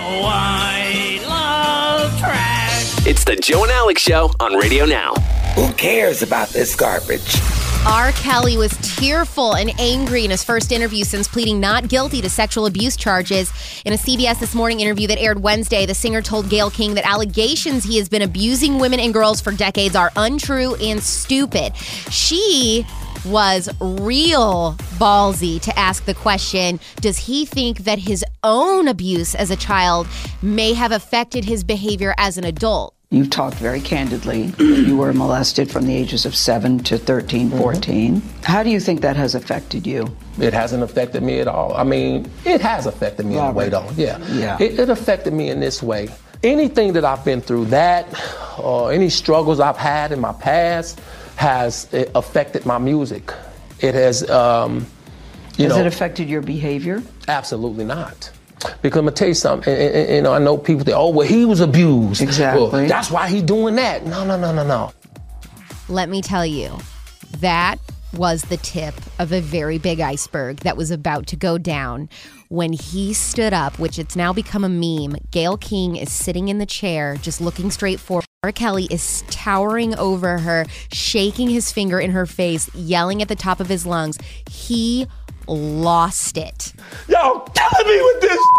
I love trash. It's the Joe and Alex Show on Radio Now. Who cares about this garbage? R. Kelly was tearful and angry in his first interview since pleading not guilty to sexual abuse charges. In a CBS This Morning interview that aired Wednesday, the singer told Gayle King that allegations he has been abusing women and girls for decades are untrue and stupid. She was real ballsy to ask the question, does he think that his own abuse as a child may have affected his behavior as an adult? You've talked very candidly. You were molested from the ages of 7 to 13, 14. How do you think that has affected you? It hasn't affected me at all. I mean, it has affected me in a way, though. Yeah. It affected me in this way. Anything that I've been through, that or any struggles I've had in my past has affected my music. It has, Has it affected your behavior? Absolutely not. Because I'm going to tell you something, and I know people think, oh, well, he was abused. Exactly. Well, that's why he's doing that. No. Let me tell you, that was the tip of a very big iceberg that was about to go down when he stood up, which it's now become a meme. Gayle King is sitting in the chair, just looking straight forward. R. Kelly is towering over her, shaking his finger in her face, yelling at the top of his lungs. He lost it. Y'all killing me with this.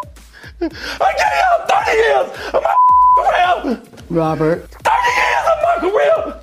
I gave y'all 30 years of my career. Robert. 30 years of my career.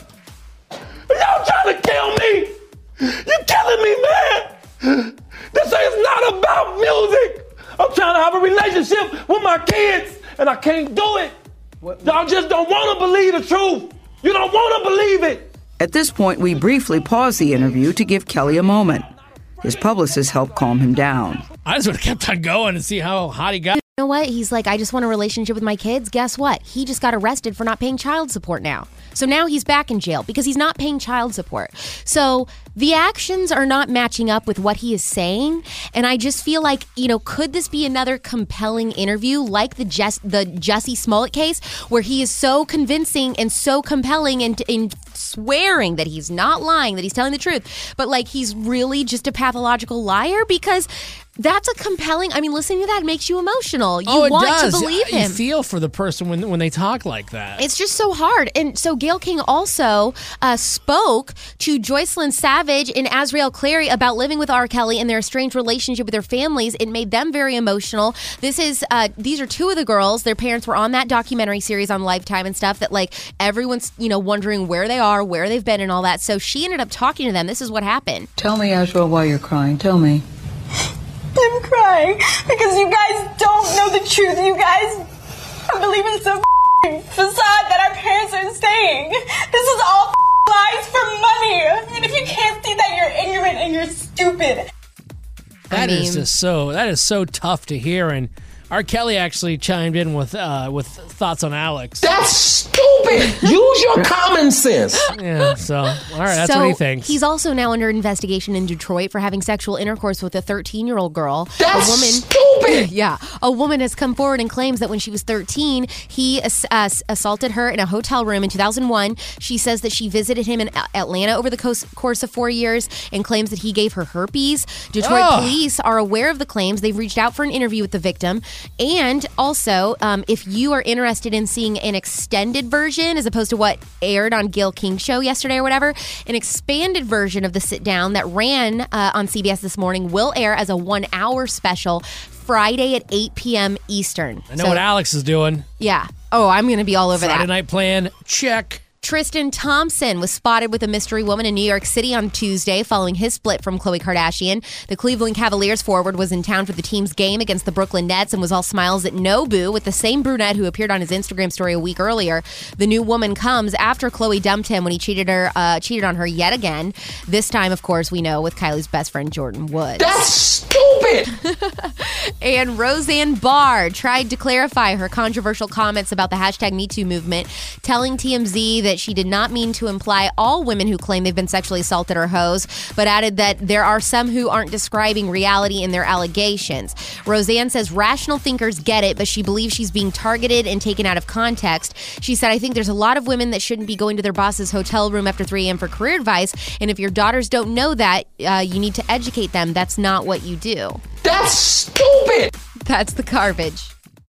Y'all trying to kill me. You're killing me, man. This is not about music. I'm trying to have a relationship with my kids, and I can't do it. Y'all just don't want to believe the truth. You don't want to believe it. At this point, we briefly paused the interview to give Kelly a moment. His publicist helped calm him down. I just would have kept on going and see how hot he got. You know what? He's like, I just want a relationship with my kids. Guess what? He just got arrested for not paying child support now. So now he's back in jail because he's not paying child support. So the actions are not matching up with what he is saying. And I just feel like, could this be another compelling interview like the Jussie Smollett case, where he is so convincing and so compelling and in swearing that he's not lying, that he's telling the truth, but like he's really just a pathological liar? Because that's a compelling, listening to that makes you emotional. You want to believe him. You feel for the person when they talk like that. It's just so hard. And so Gayle King also spoke to Joycelyn Savage and Azriel Clary about living with R. Kelly and their estranged relationship with their families. It made them very emotional. These are two of the girls. Their parents were on that documentary series on Lifetime and stuff that like everyone's, wondering where they are, where they've been and all that. So she ended up talking to them. This is what happened. Tell me, Azriel, why you're crying. Tell me. I'm crying because you guys don't know the truth. You guys believe in some facade that our parents are saying. This is all lies for money. And if you can't see that, you're ignorant and you're stupid. That is so tough to hear. And R. Kelly actually chimed in with thoughts on Alex. That's stupid. Use your common sense. Yeah, so, all right, that's what he thinks. He's also now under investigation in Detroit for having sexual intercourse with a 13-year-old girl. That's stupid. Yeah. A woman has come forward and claims that when she was 13, he assaulted her in a hotel room in 2001. She says that she visited him in Atlanta over the course of 4 years and claims that he gave her herpes. Detroit police are aware of the claims. They've reached out for an interview with the victim. And also, if you are interested in seeing an extended version as opposed to what aired on Gayle King's show yesterday or whatever, an expanded version of the sit down that ran on CBS This Morning will air as a 1-hour special Friday at 8 p.m. Eastern. I know what Alex is doing. Yeah. Oh, I'm going to be all over that. Friday night plan, check. Tristan Thompson was spotted with a mystery woman in New York City on Tuesday following his split from Khloe Kardashian. The Cleveland Cavaliers forward was in town for the team's game against the Brooklyn Nets and was all smiles at Nobu with the same brunette who appeared on his Instagram story a week earlier. The new woman comes after Khloe dumped him when he cheated on her yet again. This time, of course, we know with Kylie's best friend Jordan Woods. That's stupid! And Roseanne Barr tried to clarify her controversial comments about the hashtag MeToo movement, telling TMZ that she did not mean to imply all women who claim they've been sexually assaulted are hoes, but added that there are some who aren't describing reality in their allegations. Roseanne says rational thinkers get it, but she believes she's being targeted and taken out of context. She said, I think there's a lot of women that shouldn't be going to their boss's hotel room after 3 a.m. for career advice, and if your daughters don't know that, you need to educate them. That's not what you do. That's stupid! That's the garbage.